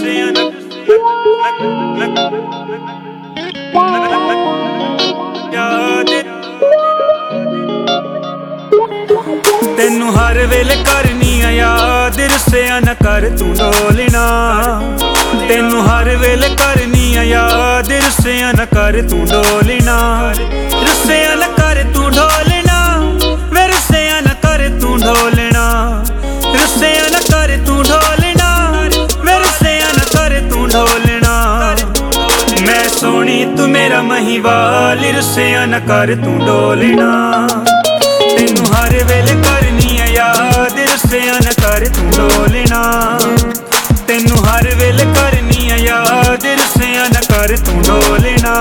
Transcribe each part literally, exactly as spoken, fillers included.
तेनू हर वेले करनी आ याद, रुस्सिया ना कर तू डोलना। तेनू हर वेले करनी आ याद, रुस्सिया ना कर तू डोलना। रुस्सिया ना कर तू ढोलना, वे रुस्सिया ना कर तू ढोलना। रुस्सिया ना कर तू ढोलना, वे रुस्सिया ना कर तू ढोलना। मैं सोनी तू मेरा महिवाल, रुस्सिया ना कर तू डोलना। तेनू हर वेले करनी आ याद, रुस्सिया ना कर तू डोलना। तेनू हर वेले करनी आ याद, रुस्सिया ना कर तू डोलना।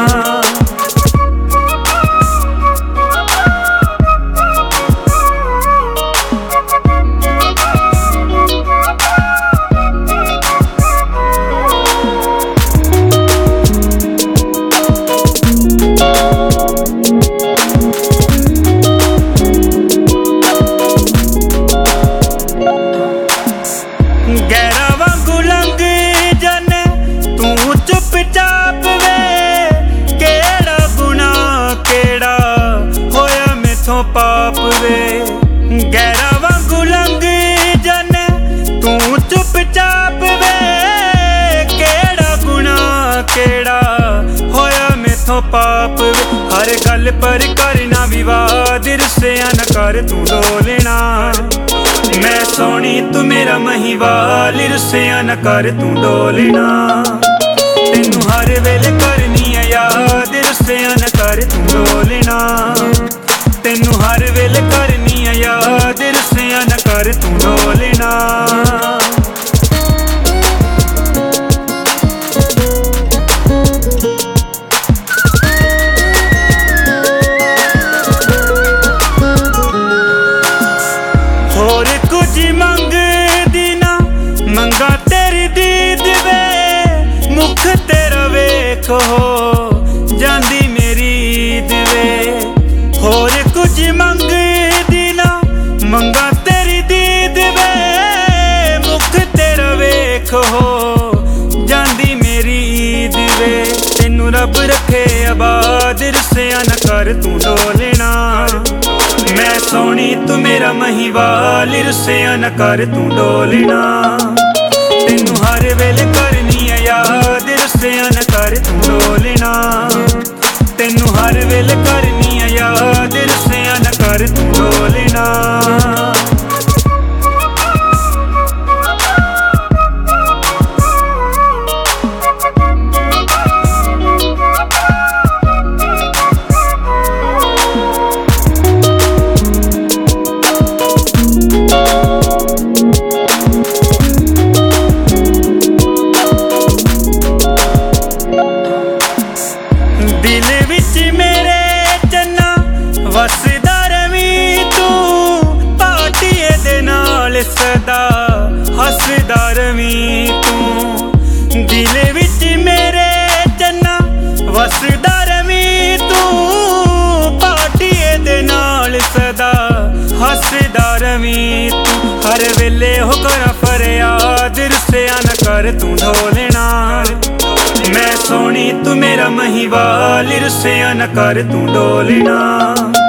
गैरा वांगू लंघ जाने तू चुपचाप वे, केड़ा गुनाह केड़ा होया मैथों पाप वे। गैरा वांगू लंघ जाने तू चुपचाप वे, केड़ा गुनाह केड़ा होया मैथों पाप वे। हर गल पर करना विवाद, रुस्सिया ना कर तू डोलना। मैं सोनी तू मेरा महिवाल, रुस्सिया ना कर तू डोलना। तेनू हर वेले करनी आ याद, रुस्सिया ना कर तू डोलना। तेनू हर वेले करनी आ याद, रुस्सिया ना कर तू डोलना। होर कुछ मंगदी ना मंगा तेरी दीद वे, मुख तेरा वेख हो जांदी मेरी ईद वे। होर कुछ मंगदी ना मंगा तेरी दीद वे, मुख तेरा वेख हो जांदी मेरी ईद वे। तेनू रब रखे आबाद, रुस्सिया ना कर तू डोलना। मैं सोनी तू मेरा महिवाल, रुस्सिया ना कर तू डोलना। तेनू हर वेले करनी आ याद, रुस्सिया ना कर तू डोलना। तेनू हर वेले करनी आ याद, रुस्सिया ना कर तू डोलना। दिल विच मेरे चन्ना वसदा रवी तू, पाटिए दे नाल सदा हसदा रवी तू। दिल विच मेरे चन्ना वसदा रवी तू, पाटिए दे नाल सदा हसदा रवी तू। हर वेले हो करा फरियाद, रुस्सिया ना कर तू ढोलना। मैं सोनी तू मेरा महिवाल, रुस्सिया ना कर तू डोलना।